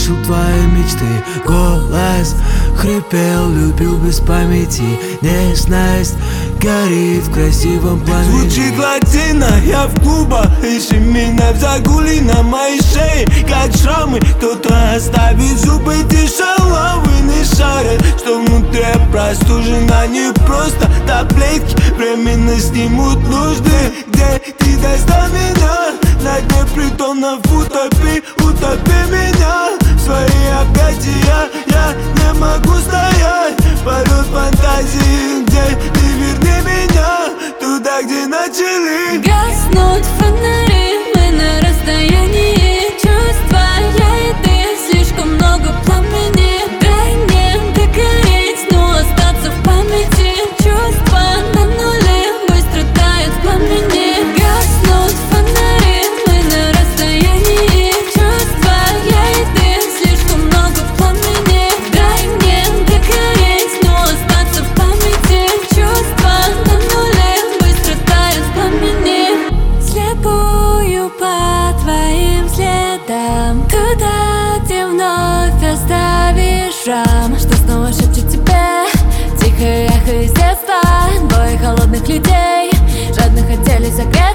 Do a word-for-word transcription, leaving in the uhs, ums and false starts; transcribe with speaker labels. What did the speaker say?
Speaker 1: слышал твои мечты. Голос хрипел, любил без памяти. Нежность горит в красивом пламени.
Speaker 2: Звучит латина, я в клубах. Ищи меня в загуле на моей шее, как шрамы. Кто-то оставит зубы, тяжеловый не шарит, что внутри простужена. Не просто таблетки временно снимут нужды. Где ты достал меня? На дне притонов утопи, утопи меня в свои объятия. Я не могу стоять, полет фантазии. Где ты, верни меня туда, где начали
Speaker 3: гаснут фонари, мы на расстоянии. Чувства, я и ты, слишком много пламени. Дай мне догореть, но остаться в памяти. Чувства на нуле, быстро тают в пламени. Гаснут фонари, мы на расстоянии. Чувства, я и ты, слишком много пламени. Дай мне догореть, но остаться в памяти. Чувства на нуле, быстро тают в пламени. Слепую по твоим следам, туда, где вновь оставишь шрам. Что снова шепчет тебе тихое эхо из детства. Двое холодных людей, жадно хотели согреть.